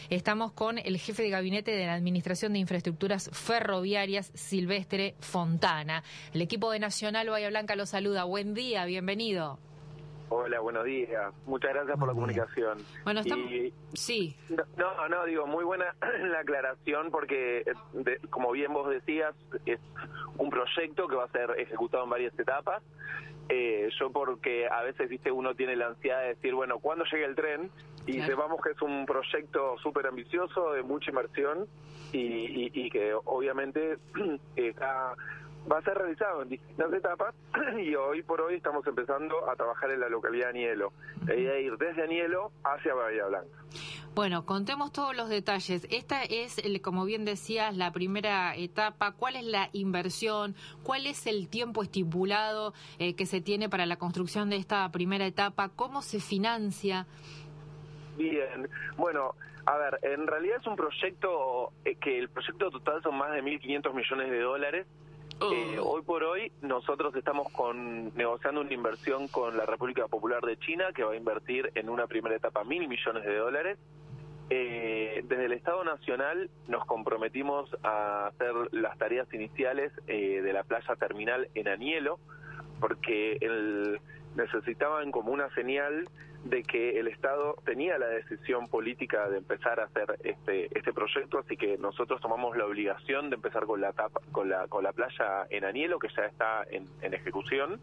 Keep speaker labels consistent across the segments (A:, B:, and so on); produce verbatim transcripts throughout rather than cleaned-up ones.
A: Estamos con el jefe de gabinete de la Administración de Infraestructuras Ferroviarias, Silvestre Fontana. El equipo de Nacional Bahía Blanca lo saluda. Buen día, bienvenido.
B: Hola, buenos días. Muchas gracias por la comunicación.
A: Bueno, estamos...
B: Y,
A: sí.
B: No, no, digo, muy buena la aclaración porque, de, como bien vos decías, es un proyecto que va a ser ejecutado en varias etapas. Eh, yo porque a veces, viste, uno tiene la ansiedad de decir, bueno, ¿cuándo llega el tren? Y
A: claro.
B: sepamos que es un proyecto súper ambicioso, de mucha inversión y, y, y que obviamente está... va a ser realizado en distintas etapas y hoy por hoy estamos empezando a trabajar en la localidad de Anielo. La idea es ir desde Anielo hacia Bahía Blanca.
A: Bueno, contemos todos los detalles. Esta es, el, como bien decías, la primera etapa. ¿Cuál es la inversión? ¿Cuál es el tiempo estipulado eh, que se tiene para la construcción de esta primera etapa? ¿Cómo se financia?
B: Bien, bueno, a ver, en realidad es un proyecto eh, que el proyecto total son más de mil quinientos millones de dólares.
A: Oh.
B: Eh, hoy por hoy nosotros estamos con negociando una inversión con la República Popular de China que va a invertir en una primera etapa mil millones de dólares. Eh, desde el Estado Nacional nos comprometimos a hacer las tareas iniciales eh, de la playa terminal en Anielo, porque el, necesitaban como una señal de que el Estado tenía la decisión política de empezar a hacer este este proyecto, así que nosotros tomamos la obligación de empezar con la etapa, con la con la playa en Anielo, que ya está en, en ejecución.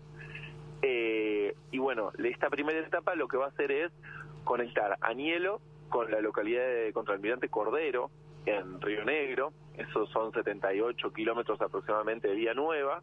B: Eh, y bueno, esta primera etapa lo que va a hacer es conectar Anielo con la localidad de Contralmirante Cordero, en Río Negro. Esos son setenta y ocho kilómetros aproximadamente de vía nueva.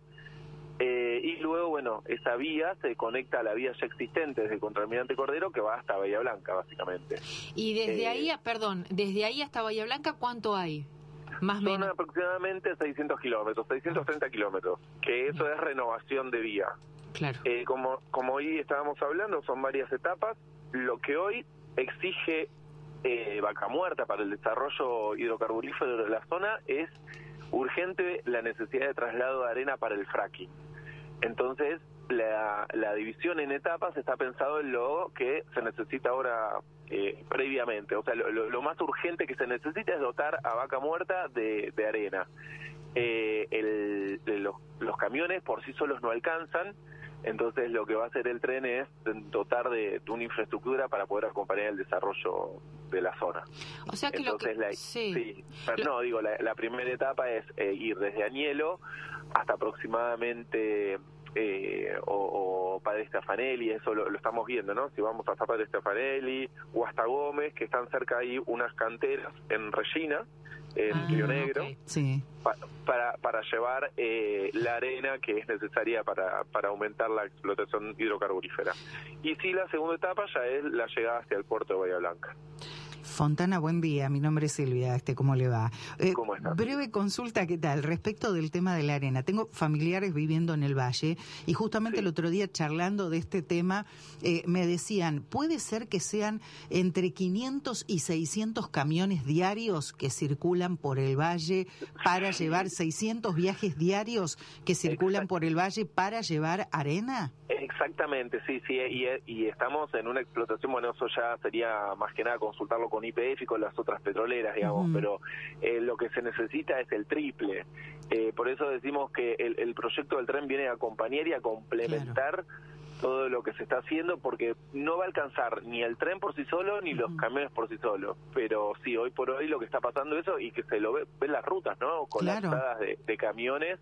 B: Eh, y luego, bueno, esa vía se conecta a la vía ya existente desde Contralmirante Cordero, que va hasta Bahía Blanca, básicamente.
A: Y desde
B: eh,
A: ahí, perdón, desde ahí hasta Bahía Blanca, ¿cuánto hay? Más o menos.
B: Son aproximadamente seiscientos kilómetros, seiscientos treinta kilómetros, que eso es renovación de vía.
A: Claro.
B: Eh, como, como hoy estábamos hablando, son varias etapas. Lo que hoy exige eh, Vaca Muerta para el desarrollo hidrocarburífero de la zona es urgente la necesidad de traslado de arena para el fracking. Entonces, la, la división en etapas está pensado en lo que se necesita ahora eh, previamente. O sea, lo, lo, lo más urgente que se necesita es dotar a Vaca Muerta de, de arena. Eh, el, los, los camiones por sí solos no alcanzan, entonces lo que va a hacer el tren es dotar de, de una infraestructura para poder acompañar el desarrollo de la zona.
A: O sea que
B: entonces,
A: lo que...
B: la,
A: sí.
B: sí pero
A: lo...
B: no, digo, la, la primera etapa es eh, ir desde Anielo hasta aproximadamente eh, o, o Padre Stefanelli, eso lo, lo estamos viendo, ¿no? Si vamos hasta Padre Stefanelli o hasta Gómez, que están cerca ahí unas canteras en Regina, en
A: ah,
B: Río Negro,
A: okay.
C: Sí.
B: pa, para para llevar eh, la arena que es necesaria para, para aumentar la explotación hidrocarburífera. Y sí, la segunda etapa ya es la llegada hacia el puerto de Bahía Blanca.
C: Fontana, buen día. Mi nombre es Silvia. Este, ¿cómo le va? Eh,
B: ¿Cómo está?
C: Breve consulta, ¿qué tal? Respecto del tema de la arena. Tengo familiares viviendo en el Valle y justamente
B: Sí.
C: el otro día charlando de este tema eh, me decían, ¿puede ser que sean entre quinientos y seiscientos camiones diarios que circulan por el Valle para llevar seiscientos viajes diarios que circulan
B: Exacto.
C: por el Valle para llevar arena?
B: Exactamente, sí, sí, y, y estamos en una explotación, bueno, eso ya sería más que nada consultarlo con Y P F y con las otras petroleras, digamos, uh-huh. pero eh, lo que se necesita es el triple. Eh, por eso decimos que el, el proyecto del tren viene a acompañar y a complementar claro. todo lo que se está haciendo, porque no va a alcanzar ni el tren por sí solo, ni uh-huh. los camiones por sí solos. Pero sí, hoy por hoy lo que está pasando eso, y que se lo ve, ven las rutas, ¿no? Colapsadas claro. de, de camiones.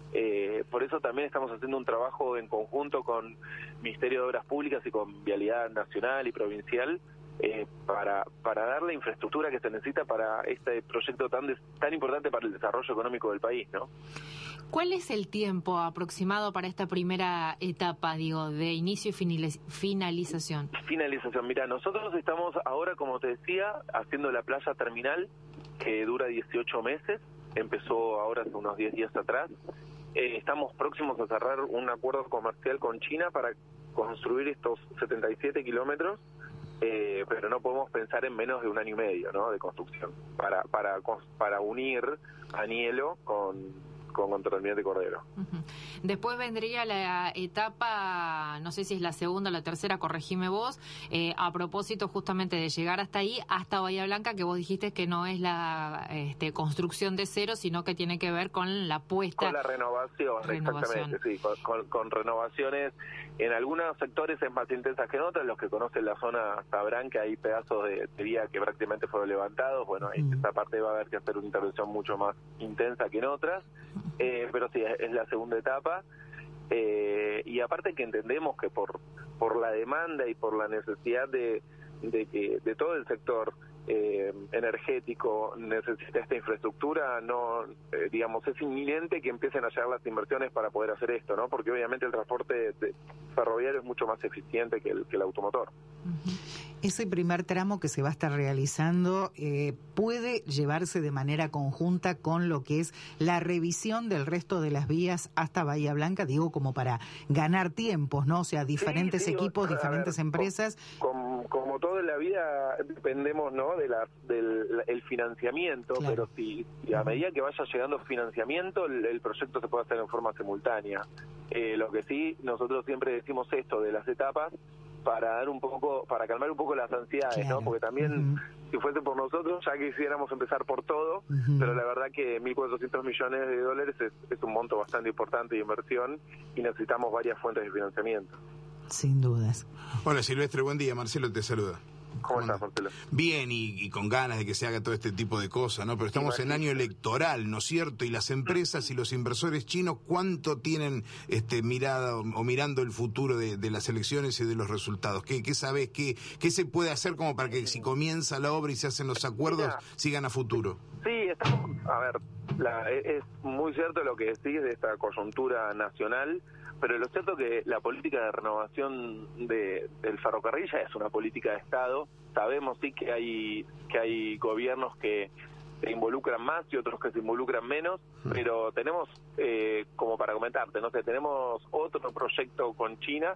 B: Eh, por eso también estamos haciendo un trabajo en conjunto con Ministerio de Obras Públicas y con Vialidad Nacional y Provincial eh, para para dar la infraestructura que se necesita para este proyecto tan de, tan importante para el desarrollo económico del país, ¿no?
A: ¿Cuál es el tiempo aproximado para esta primera etapa, digo, de inicio y finalización?
B: Finalización. Mira, nosotros estamos ahora, como te decía, haciendo la playa terminal que dura dieciocho meses. Empezó ahora hace unos diez días atrás. Eh, estamos próximos a cerrar un acuerdo comercial con China para construir estos setenta y siete kilómetros, eh, pero no podemos pensar en menos de un año y medio, ¿no? De construcción para para para unir Anielo con con Contaminante Cordero.
A: Uh-huh. Después vendría la etapa, no sé si es la segunda o la tercera, corregime vos, eh, a propósito justamente de llegar hasta ahí, hasta Bahía Blanca, que vos dijiste que no es la este, construcción de cero, sino que tiene que ver con la puesta...
B: Con la renovación,
A: renovación.
B: exactamente, sí, con, con, con renovaciones. En algunos sectores es más intensa que en otros. Los que conocen la zona sabrán que hay pedazos de, de vía que prácticamente fueron levantados. Bueno, ahí
C: Mm.
B: esta parte va a haber que hacer una intervención mucho más intensa que en otras, eh, pero sí, es, es la segunda etapa. Eh, y aparte que entendemos que por por la demanda y por la necesidad de, de que de todo el sector eh, energético necesita esta infraestructura, no eh, digamos es inminente que empiecen a llegar las inversiones para poder hacer esto, ¿no? Porque obviamente el transporte de, de ferroviario es mucho más eficiente que el, que el automotor.
A: Uh-huh.
C: Ese primer tramo que se va a estar realizando eh, puede llevarse de manera conjunta con lo que es la revisión del resto de las vías hasta Bahía Blanca, digo, como para ganar tiempos, ¿no? O sea, diferentes
B: sí, sí,
C: equipos,
B: o sea,
C: diferentes
B: ver,
C: empresas.
B: Como, como todo en la vida dependemos, ¿no? De la, del el financiamiento,
C: Claro.
B: pero si, si a medida que vaya llegando financiamiento, el, el proyecto se puede hacer en forma simultánea. Eh, lo que sí, nosotros siempre decimos esto de las etapas, para dar un poco, para calmar un poco las ansiedades,
C: Claro.
B: ¿no? Porque también,
C: Uh-huh.
B: si fuese por nosotros, ya quisiéramos empezar por todo,
C: Uh-huh.
B: pero la verdad que mil cuatrocientos millones de dólares es, es un monto bastante importante de inversión y necesitamos varias fuentes de financiamiento.
C: Sin dudas.
D: Hola Silvestre, buen día, Marcelo te saluda.
B: ¿Cómo estás, Marcelo?
D: Bien, y, y con ganas de que se haga todo este tipo de cosas, ¿no? Pero estamos en año electoral, ¿no es cierto? Y las empresas y los inversores chinos, ¿cuánto tienen este mirada o, o mirando el futuro de, de las elecciones y de los resultados? ¿Qué, qué sabés? ¿Qué, ¿Qué se puede hacer como para que si comienza la obra y se hacen los acuerdos,
B: Mira,
D: sigan a futuro?
B: Sí, estamos, a ver, la, es muy cierto lo que decís de esta coyuntura nacional, pero lo cierto que la política de renovación de, del ferrocarril ya es una política de Estado. Sabemos sí que hay que hay gobiernos que se involucran más y otros que se involucran menos, pero tenemos, eh, como para comentarte, no sé, tenemos otro proyecto con China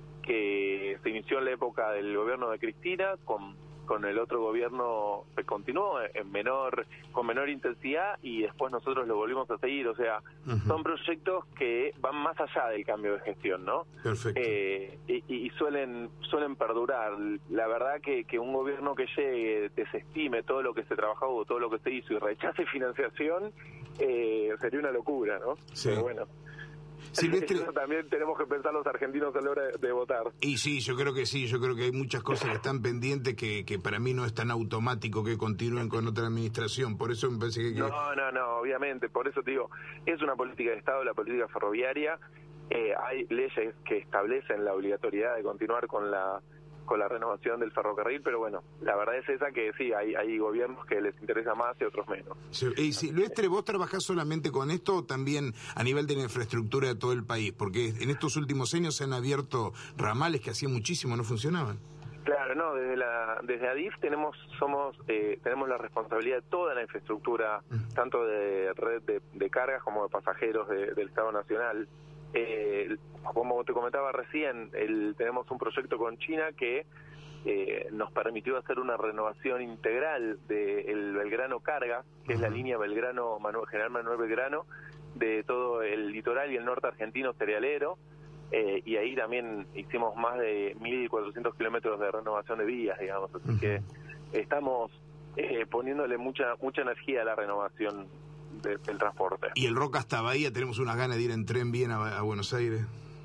B: que se inició en la época del gobierno de Cristina, con con el otro gobierno se continuó en menor con menor intensidad y después nosotros lo volvimos a seguir, o sea, uh-huh. son proyectos que van más allá del cambio de gestión, ¿no?
D: Perfecto.
B: Eh, y, y suelen suelen perdurar. La verdad que, que un gobierno que llegue, desestime todo lo que se trabajó o todo lo que se hizo y rechace financiación, eh, sería una locura, ¿no?
D: Sí.
B: Pero bueno.
D: Silvestre,
B: eso también tenemos que pensar los argentinos a la hora de, de votar.
D: Y sí, yo creo que sí, yo creo que hay muchas cosas que están pendientes que, que para mí no es tan automático que continúen con otra administración, por eso me parece que... que...
B: No, no, no, obviamente, por eso te digo, es una política de Estado, la política ferroviaria, eh, hay leyes que establecen la obligatoriedad de continuar con la con la renovación del ferrocarril, pero bueno, la verdad es esa que sí, hay, hay gobiernos que les interesa más y otros menos.
D: Sí, y Silvestre, ¿vos trabajás solamente con esto o también a nivel de la infraestructura de todo el país? Porque en estos últimos años se han abierto ramales que hacía muchísimo no funcionaban.
B: Claro, no, desde la desde ADIF tenemos somos eh, tenemos la responsabilidad de toda la infraestructura, uh-huh. tanto de red de, de cargas como de pasajeros de, del Estado Nacional. Eh, como te comentaba recién, el, tenemos un proyecto con China que eh, nos permitió hacer una renovación integral del Belgrano Carga, que uh-huh. es la línea Belgrano Manuel, General Manuel Belgrano, de todo el litoral y el norte argentino cerealero, eh, y ahí también hicimos más de mil cuatrocientos kilómetros de renovación de vías, digamos, así uh-huh. que estamos eh, poniéndole mucha mucha energía a la renovación De, del transporte.
D: Y el Roca hasta Bahía, tenemos unas ganas de ir en tren bien a, a Buenos Aires.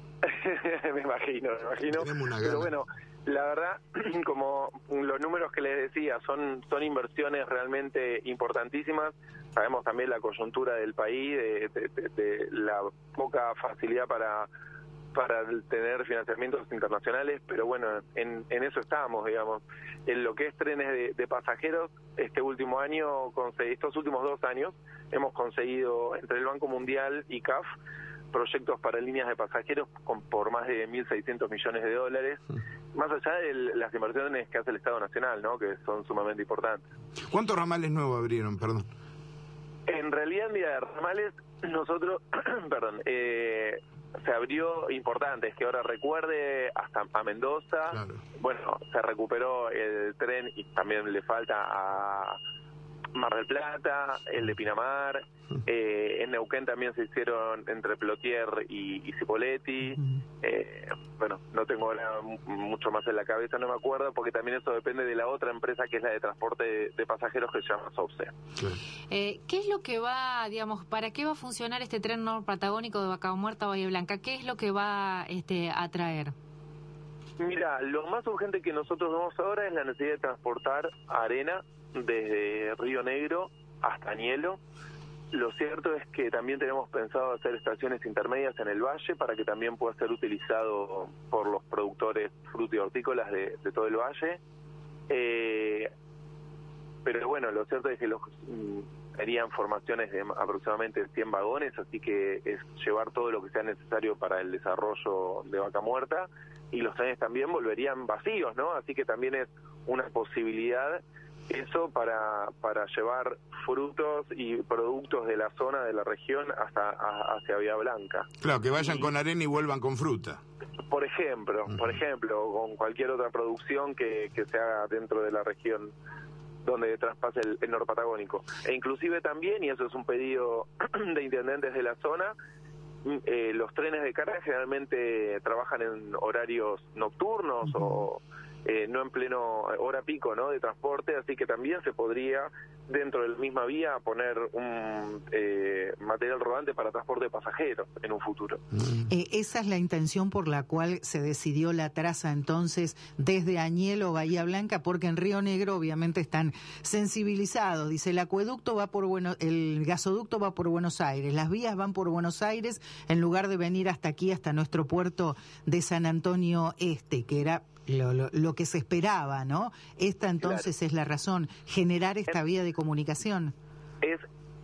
B: me imagino, me imagino.
D: Tenemos una gana.
B: Pero bueno, la verdad, como los números que les decía, son son inversiones realmente importantísimas. Sabemos también la coyuntura del país, de, de, de, de la poca facilidad para para tener financiamientos internacionales, pero bueno, en, en eso estamos, digamos. En lo que es trenes de, de pasajeros, este último año, estos últimos dos años, hemos conseguido entre el Banco Mundial y C A F proyectos para líneas de pasajeros con, por más de mil seiscientos millones de dólares, más allá de las inversiones que hace el Estado Nacional, ¿no?, que son sumamente importantes.
D: ¿Cuántos ramales nuevos abrieron, perdón?
B: En realidad, mira, de ramales, nosotros, perdón, eh, se abrió importantes, que ahora recuerde, hasta a Mendoza, claro. Bueno, se recuperó el tren y también le falta a Mar del Plata, el de Pinamar, eh, en Neuquén también se hicieron entre Plotier y, y Cipolletti, eh, bueno, no tengo ahora mucho más en la cabeza, no me acuerdo, porque también eso depende de la otra empresa que es la de transporte de, de pasajeros que se llama Sousa.
A: Eh, ¿Qué es lo que va, digamos, para qué va a funcionar este tren norpatagónico de Vaca Muerta a Bahía Blanca? ¿Qué es lo que va este, a traer?
B: Mira, lo más urgente que nosotros vemos ahora es la necesidad de transportar arena desde Río Negro hasta Añelo. Lo cierto es que también tenemos pensado hacer estaciones intermedias en el valle para que también pueda ser utilizado por los productores frutícolas de, de todo el valle. Eh, pero bueno, lo cierto es que los serían formaciones de aproximadamente cien vagones, así que es llevar todo lo que sea necesario para el desarrollo de Vaca Muerta, y los trenes también volverían vacíos, ¿no? Así que también es una posibilidad eso para para llevar frutos y productos de la zona, de la región, hasta a, hacia Bahía Blanca.
D: Claro, que vayan
B: y,
D: con arena y vuelvan con fruta.
B: Por ejemplo, uh-huh. por ejemplo, con cualquier otra producción que, que se haga dentro de la región donde traspase el, el norpatagónico. E inclusive también, y eso es un pedido de intendentes de la zona, eh, los trenes de carga generalmente trabajan en horarios nocturnos uh-huh. o eh, no en pleno hora pico, ¿no?, de transporte, así que también se podría dentro de la misma vía poner un eh, material rodante para transporte de pasajeros en un futuro.
C: Eh, esa es la intención por la cual se decidió la traza entonces desde Añelo, Bahía Blanca, porque en Río Negro obviamente están sensibilizados. Dice, el acueducto va por Buenos, el gasoducto va por Buenos Aires, las vías van por Buenos Aires en lugar de venir hasta aquí, hasta nuestro puerto de San Antonio Este, que era Lo, lo, lo que se esperaba, ¿no? Esta entonces claro. es la razón, generar esta vía de comunicación.
B: Es,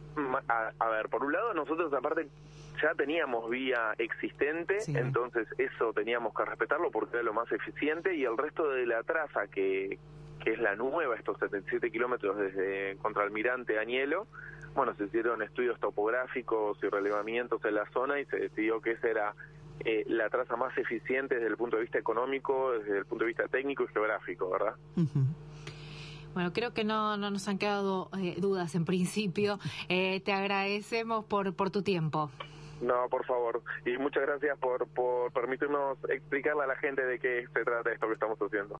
B: a, a ver, por un lado nosotros aparte ya teníamos vía existente, sí. entonces eso teníamos que respetarlo porque era lo más eficiente, y el resto de la traza que, que es la nueva, estos setenta y siete kilómetros desde Contralmirante a Añelo, bueno, se hicieron estudios topográficos y relevamientos en la zona y se decidió que esa era Eh, la traza más eficiente desde el punto de vista económico, desde el punto de vista técnico y geográfico, ¿verdad?
A: Uh-huh. Bueno, creo que no, no nos han quedado eh, dudas en principio. Eh, te agradecemos por, por tu tiempo.
B: No, por favor. Y muchas gracias por, por permitirnos explicarle a la gente de qué se trata esto que estamos haciendo.